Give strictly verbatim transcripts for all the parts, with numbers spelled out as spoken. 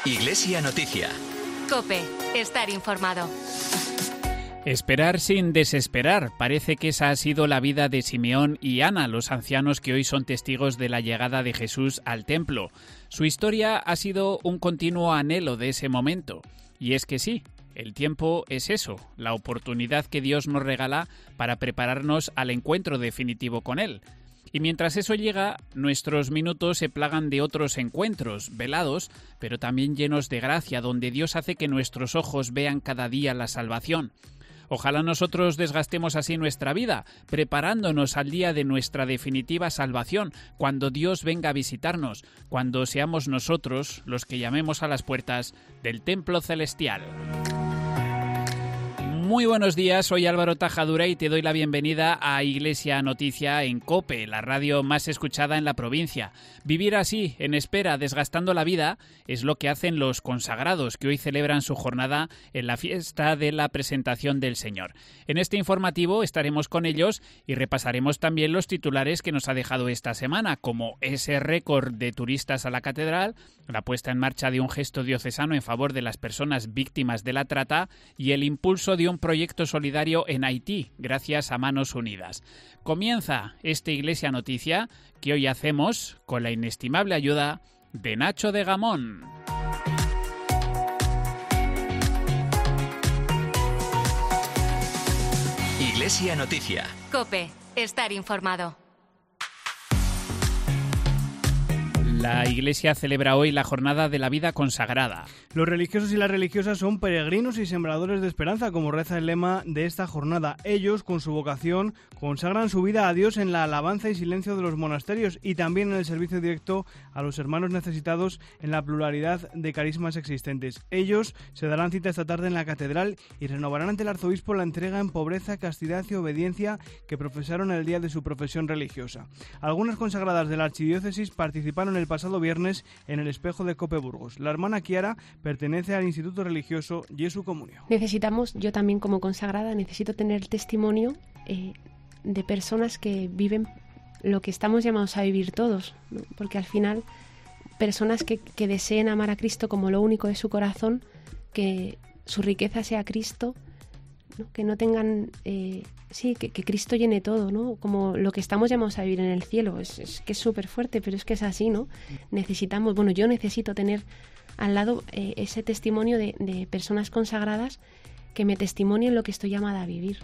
Iglesia Noticia. COPE. Estar informado. Esperar sin desesperar. Parece que esa ha sido la vida de Simeón y Ana, los ancianos que hoy son testigos de la llegada de Jesús al templo. Su historia ha sido un continuo anhelo de ese momento. Y es que sí, el tiempo es eso, la oportunidad que Dios nos regala para prepararnos al encuentro definitivo con Él. Y mientras eso llega, nuestros minutos se plagan de otros encuentros, velados, pero también llenos de gracia, donde Dios hace que nuestros ojos vean cada día la salvación. Ojalá nosotros desgastemos así nuestra vida, preparándonos al día de nuestra definitiva salvación, cuando Dios venga a visitarnos, cuando seamos nosotros los que llamemos a las puertas del templo celestial. Muy buenos días, soy Álvaro Tajadura y te doy la bienvenida a Iglesia Noticia en COPE, la radio más escuchada en la provincia. Vivir así, en espera, desgastando la vida, es lo que hacen los consagrados que hoy celebran su jornada en la fiesta de la presentación del Señor. En este informativo estaremos con ellos y repasaremos también los titulares que nos ha dejado esta semana, como ese récord de turistas a la catedral, la puesta en marcha de un gesto diocesano en favor de las personas víctimas de la trata y el impulso de un proyecto solidario en Haití, gracias a Manos Unidas. Comienza esta Iglesia Noticia que hoy hacemos con la inestimable ayuda de Nacho de Gamón. Iglesia Noticia. COPE. Estar informado. La Iglesia celebra hoy la Jornada de la Vida Consagrada. Los religiosos y las religiosas son peregrinos y sembradores de esperanza, como reza el lema de esta jornada. Ellos, con su vocación, consagran su vida a Dios en la alabanza y silencio de los monasterios y también en el servicio directo a los hermanos necesitados en la pluralidad de carismas existentes. Ellos se darán cita esta tarde en la catedral y renovarán ante el arzobispo la entrega en pobreza, castidad y obediencia que profesaron el día de su profesión religiosa. Algunas consagradas de la archidiócesis participaron el pasado viernes en el espejo de Cope Burgos. La hermana Kiara pertenece al Instituto Religioso Jesu Comunio. Necesitamos, yo también como consagrada, necesito tener testimonio eh, de personas que viven lo que estamos llamados a vivir todos, ¿no? Porque al final, personas que, que deseen amar a Cristo como lo único de su corazón, que su riqueza sea Cristo, ¿no? Que no tengan, eh, sí, que, que Cristo llene todo, ¿no? Como lo que estamos llamados a vivir en el cielo. Es, es que es súper fuerte, pero es que es así, ¿no? Necesitamos, bueno, yo necesito tener al lado eh, ese testimonio de, de personas consagradas que me testimonien lo que estoy llamada a vivir.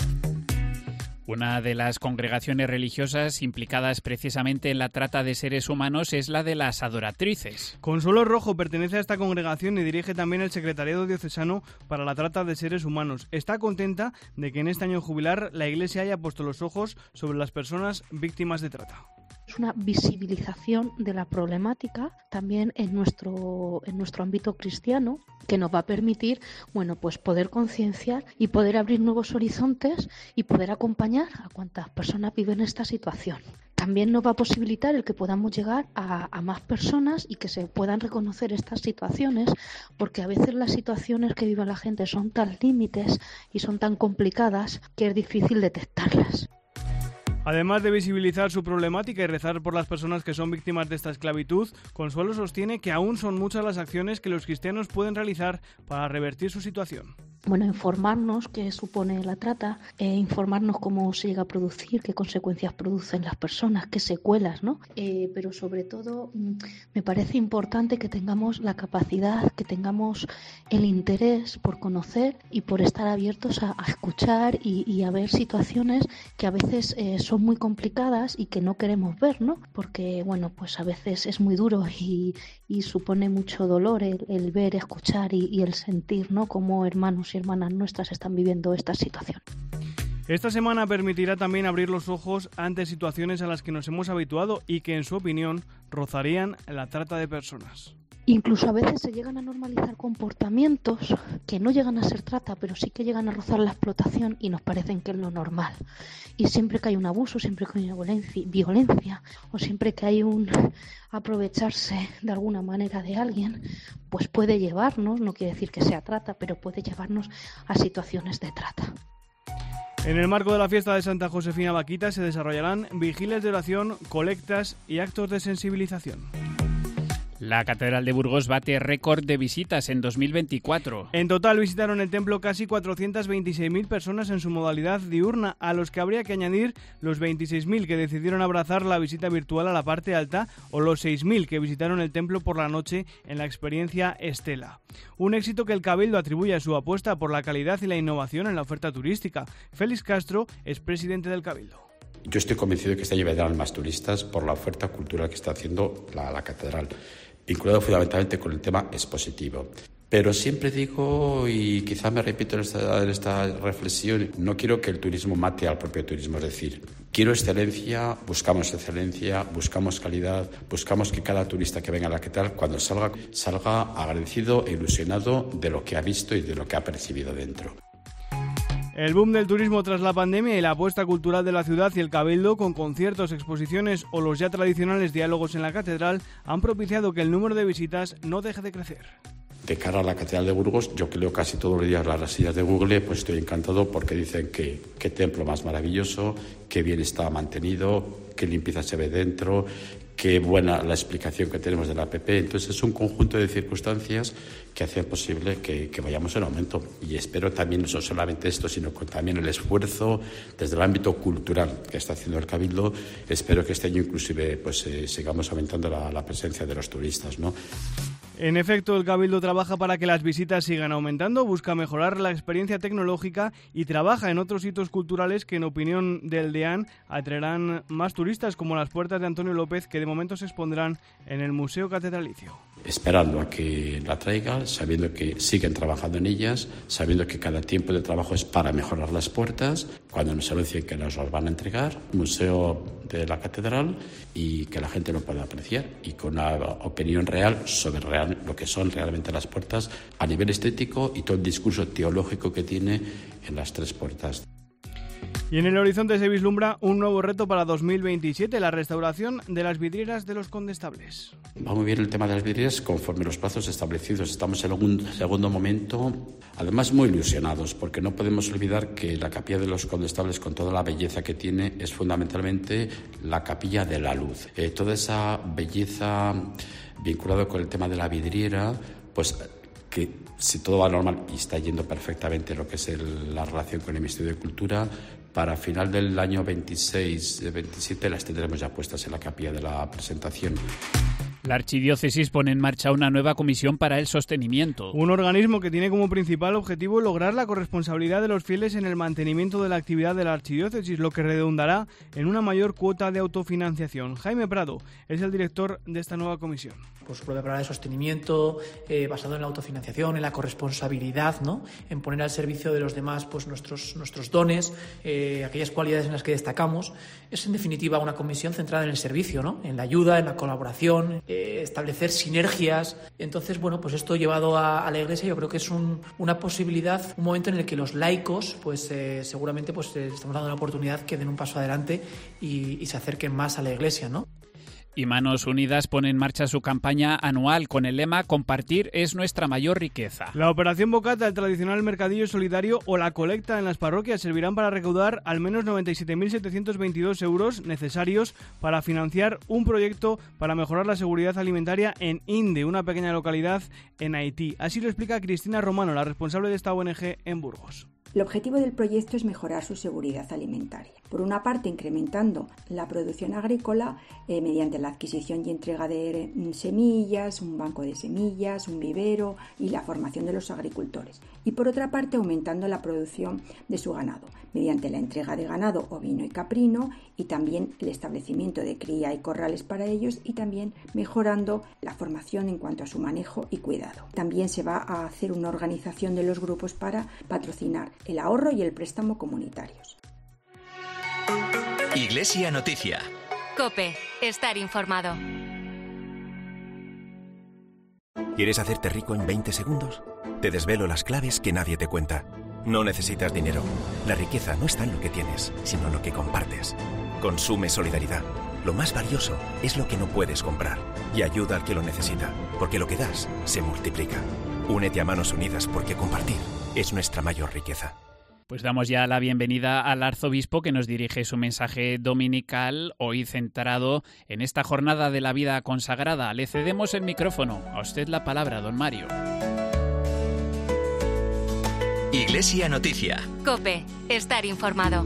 Una de las congregaciones religiosas implicadas precisamente en la trata de seres humanos es la de las adoratrices. Consuelo Rojo pertenece a esta congregación y dirige también el Secretariado Diocesano para la Trata de Seres Humanos. Está contenta de que en este año jubilar la Iglesia haya puesto los ojos sobre las personas víctimas de trata. Es una visibilización de la problemática también en nuestro, en nuestro ámbito cristiano, que nos va a permitir, bueno, pues poder concienciar y poder abrir nuevos horizontes y poder acompañar a cuantas personas viven esta situación. También nos va a posibilitar el que podamos llegar a, a más personas y que se puedan reconocer estas situaciones, porque a veces las situaciones que vive la gente son tan límites y son tan complicadas que es difícil detectarlas. Además de visibilizar su problemática y rezar por las personas que son víctimas de esta esclavitud, Consuelo sostiene que aún son muchas las acciones que los cristianos pueden realizar para revertir su situación. Bueno, informarnos qué supone la trata, eh, informarnos cómo se llega a producir, qué consecuencias producen las personas, qué secuelas, ¿no? Eh, pero sobre todo mmm, me parece importante que tengamos la capacidad, que tengamos el interés por conocer y por estar abiertos a, a escuchar y, y a ver situaciones que a veces eh, son muy complicadas y que no queremos ver, ¿no? Porque, bueno, pues a veces es muy duro y, y supone mucho dolor el, el ver, escuchar y, y el sentir, ¿no? Como hermanos y hermanas nuestras están viviendo esta situación. Esta semana permitirá también abrir los ojos ante situaciones a las que nos hemos habituado y que, en su opinión, rozarían la trata de personas. Incluso a veces se llegan a normalizar comportamientos que no llegan a ser trata, pero sí que llegan a rozar la explotación y nos parecen que es lo normal. Y siempre que hay un abuso, siempre que hay una violencia, violencia o siempre que hay un aprovecharse de alguna manera de alguien, pues puede llevarnos, no quiere decir que sea trata, pero puede llevarnos a situaciones de trata. En el marco de la fiesta de Santa Josefina Vaquita se desarrollarán vigilias de oración, colectas y actos de sensibilización. La Catedral de Burgos bate récord de visitas en dos mil veinticuatro. En total visitaron el templo casi cuatrocientas veintiséis mil personas en su modalidad diurna, a los que habría que añadir los veintiséis mil que decidieron abrazar la visita virtual a la parte alta o los seis mil que visitaron el templo por la noche en la experiencia Estela. Un éxito que el Cabildo atribuye a su apuesta por la calidad y la innovación en la oferta turística. Félix Castro es presidente del Cabildo. Yo estoy convencido de que este año vendrán más turistas por la oferta cultural que está haciendo la, la catedral, vinculado fundamentalmente con el tema expositivo. Pero siempre digo, y quizá me repito en esta, en esta reflexión, no quiero que el turismo mate al propio turismo, es decir, quiero excelencia, buscamos excelencia, buscamos calidad, buscamos que cada turista que venga a la catedral, cuando salga, salga agradecido e ilusionado de lo que ha visto y de lo que ha percibido dentro. El boom del turismo tras la pandemia y la apuesta cultural de la ciudad y el Cabildo, con conciertos, exposiciones o los ya tradicionales diálogos en la catedral, han propiciado que el número de visitas no deje de crecer. De cara a la Catedral de Burgos, yo que leo casi todos los días las reseñas de Google, pues estoy encantado porque dicen que qué templo más maravilloso, qué bien está mantenido, qué limpieza se ve dentro, qué buena la explicación que tenemos de la app. Entonces es un conjunto de circunstancias que hacen posible que, que vayamos en aumento. Y espero también, no solamente esto, sino con también el esfuerzo desde el ámbito cultural que está haciendo el Cabildo. Espero que este año inclusive pues eh, sigamos aumentando la, la presencia de los turistas, ¿no? En efecto, el Cabildo trabaja para que las visitas sigan aumentando, busca mejorar la experiencia tecnológica y trabaja en otros hitos culturales que, en opinión del DEAN, atraerán más turistas, como las puertas de Antonio López, que de momento se expondrán en el Museo Catedralicio. Esperando a que la traigan, sabiendo que siguen trabajando en ellas, sabiendo que cada tiempo de trabajo es para mejorar las puertas, cuando nos anuncien que nos las van a entregar, Museo de la Catedral, y que la gente lo pueda apreciar y con una opinión real sobre real, lo que son realmente las puertas a nivel estético y todo el discurso teológico que tiene en las tres puertas. Y en el horizonte se vislumbra un nuevo reto para dos mil veintisiete, la restauración de las vidrieras de los condestables. Va muy bien el tema de las vidrieras conforme los plazos establecidos. Estamos en un segundo momento, además muy ilusionados, porque no podemos olvidar que la capilla de los condestables, con toda la belleza que tiene, es fundamentalmente la capilla de la luz. Eh, toda esa belleza vinculada con el tema de la vidriera, pues que si todo va normal y está yendo perfectamente lo que es el, la relación con el Ministerio de Cultura, para final del año veintiséis veintisiete las tendremos ya puestas en la capilla de la presentación. La Archidiócesis pone en marcha una nueva comisión para el sostenimiento. Un organismo que tiene como principal objetivo lograr la corresponsabilidad de los fieles en el mantenimiento de la actividad de la Archidiócesis, lo que redundará en una mayor cuota de autofinanciación. Jaime Prado es el director de esta nueva comisión. Por su propia palabra de sostenimiento, eh, basado en la autofinanciación, en la corresponsabilidad, ¿no? En poner al servicio de los demás pues nuestros, nuestros dones, eh, aquellas cualidades en las que destacamos. Es en definitiva una comisión centrada en el servicio, ¿no? En la ayuda, en la colaboración, eh, establecer sinergias. Entonces, bueno, pues esto llevado a, a la Iglesia, yo creo que es un, una posibilidad, un momento en el que los laicos, pues eh, seguramente pues eh, estamos dando una oportunidad que den un paso adelante y, y se acerquen más a la Iglesia, ¿no? Y Manos Unidas pone en marcha su campaña anual con el lema «Compartir es nuestra mayor riqueza». La Operación Bocata, el tradicional mercadillo solidario o la colecta en las parroquias servirán para recaudar al menos noventa y siete mil setecientos veintidós euros necesarios para financiar un proyecto para mejorar la seguridad alimentaria en Inde, una pequeña localidad en Haití. Así lo explica Cristina Romano, la responsable de esta O N G en Burgos. El objetivo del proyecto es mejorar su seguridad alimentaria. Por una parte, incrementando la producción agrícola eh, mediante la adquisición y entrega de semillas, un banco de semillas, un vivero y la formación de los agricultores. Y por otra parte, aumentando la producción de su ganado mediante la entrega de ganado ovino y caprino y también el establecimiento de cría y corrales para ellos y también mejorando la formación en cuanto a su manejo y cuidado. También se va a hacer una organización de los grupos para patrocinar el ahorro y el préstamo comunitarios. Iglesia Noticia. COPE. Estar informado. ¿Quieres hacerte rico en veinte segundos? Te desvelo las claves que nadie te cuenta. No necesitas dinero. La riqueza no está en lo que tienes, sino en lo que compartes. Consume solidaridad. Lo más valioso es lo que no puedes comprar. Y ayuda al que lo necesita, porque lo que das se multiplica. Únete a Manos Unidas porque compartir es nuestra mayor riqueza. Pues damos ya la bienvenida al arzobispo que nos dirige su mensaje dominical, hoy centrado en esta jornada de la vida consagrada. Le cedemos el micrófono. A usted la palabra, don Mario. Iglesia Noticia. COPE. Estar informado.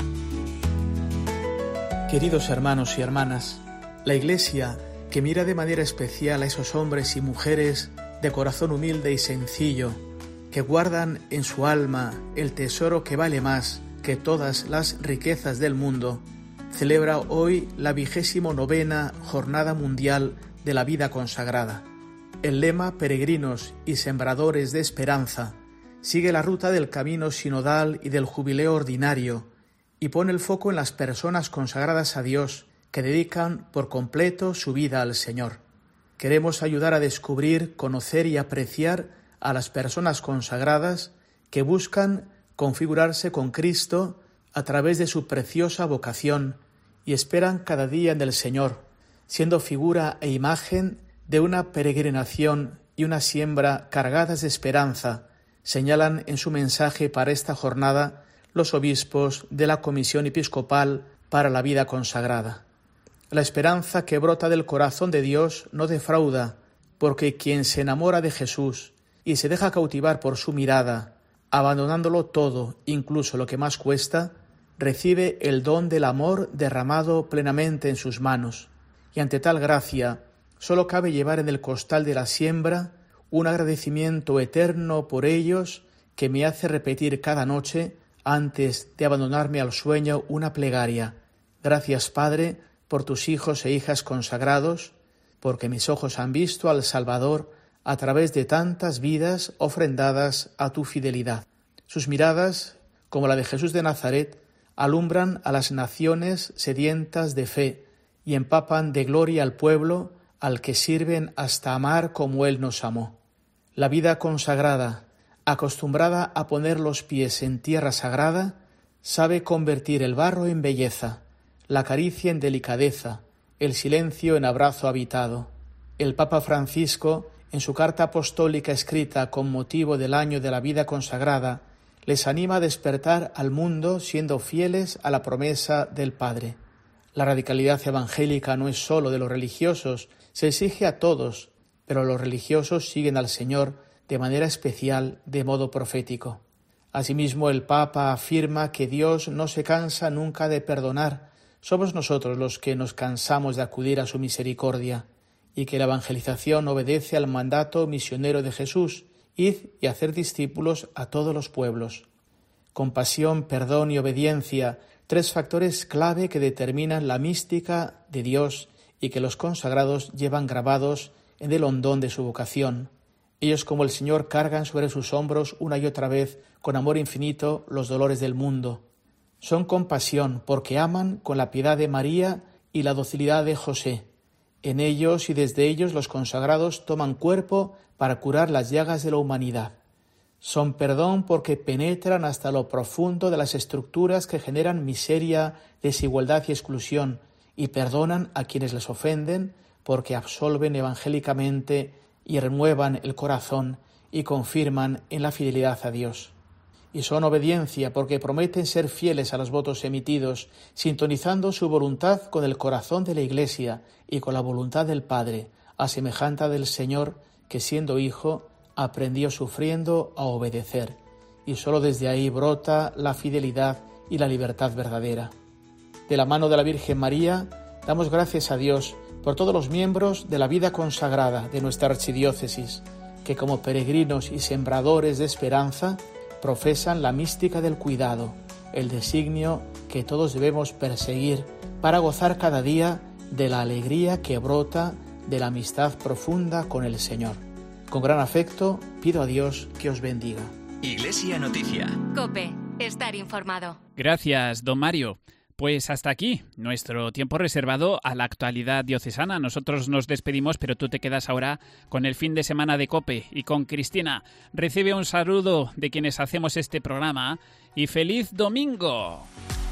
Queridos hermanos y hermanas, la Iglesia, que mira de manera especial a esos hombres y mujeres de corazón humilde y sencillo, que guardan en su alma el tesoro que vale más que todas las riquezas del mundo, celebra hoy la vigésimo novena Jornada Mundial de la Vida Consagrada. El lema Peregrinos y Sembradores de Esperanza sigue la ruta del camino sinodal y del jubileo ordinario y pone el foco en las personas consagradas a Dios que dedican por completo su vida al Señor. Queremos ayudar a descubrir, conocer y apreciar a las personas consagradas que buscan configurarse con Cristo a través de su preciosa vocación y esperan cada día en el Señor, siendo figura e imagen de una peregrinación y una siembra cargadas de esperanza, señalan en su mensaje para esta jornada los obispos de la Comisión Episcopal para la Vida Consagrada. La esperanza que brota del corazón de Dios no defrauda, porque quien se enamora de Jesús y se deja cautivar por su mirada, abandonándolo todo, incluso lo que más cuesta, recibe el don del amor derramado plenamente en sus manos. Y ante tal gracia, solo cabe llevar en el costal de la siembra un agradecimiento eterno por ellos que me hace repetir cada noche, antes de abandonarme al sueño, una plegaria. Gracias, Padre, por tus hijos e hijas consagrados, porque mis ojos han visto al Salvador a través de tantas vidas ofrendadas a tu fidelidad. Sus miradas, como la de Jesús de Nazaret, alumbran a las naciones sedientas de fe y empapan de gloria al pueblo al que sirven hasta amar como Él nos amó. La vida consagrada, acostumbrada a poner los pies en tierra sagrada, sabe convertir el barro en belleza, la caricia en delicadeza, el silencio en abrazo habitado. El Papa Francisco, en su carta apostólica escrita con motivo del año de la vida consagrada, les anima a despertar al mundo siendo fieles a la promesa del Padre. La radicalidad evangélica no es sólo de los religiosos, se exige a todos, pero los religiosos siguen al Señor de manera especial, de modo profético. Asimismo, el Papa afirma que Dios no se cansa nunca de perdonar, somos nosotros los que nos cansamos de acudir a su misericordia, y que la evangelización obedece al mandato misionero de Jesús, id y hacer discípulos a todos los pueblos. Compasión, perdón y obediencia, tres factores clave que determinan la mística de Dios y que los consagrados llevan grabados en el hondón de su vocación. Ellos, como el Señor, cargan sobre sus hombros una y otra vez, con amor infinito, los dolores del mundo. Son compasión porque aman con la piedad de María y la docilidad de José. En ellos y desde ellos los consagrados toman cuerpo para curar las llagas de la humanidad. Son perdón porque penetran hasta lo profundo de las estructuras que generan miseria, desigualdad y exclusión, y perdonan a quienes les ofenden porque absolven evangélicamente y renuevan el corazón y confirman en la fidelidad a Dios. Y son obediencia porque prometen ser fieles a los votos emitidos, sintonizando su voluntad con el corazón de la Iglesia y con la voluntad del Padre, a semejanza del Señor que, siendo Hijo, aprendió sufriendo a obedecer, y sólo desde ahí brota la fidelidad y la libertad verdadera. De la mano de la Virgen María, damos gracias a Dios por todos los miembros de la vida consagrada de nuestra archidiócesis, que como peregrinos y sembradores de esperanza profesan la mística del cuidado, el designio que todos debemos perseguir para gozar cada día de la alegría que brota de la amistad profunda con el Señor. Con gran afecto pido a Dios que os bendiga. Iglesia Noticia. COPE. Estar informado. Gracias, don Mario. Pues hasta aquí nuestro tiempo reservado a la actualidad diocesana. Nosotros nos despedimos, pero tú te quedas ahora con el fin de semana de COPE y con Cristina. Recibe un saludo de quienes hacemos este programa y ¡feliz domingo!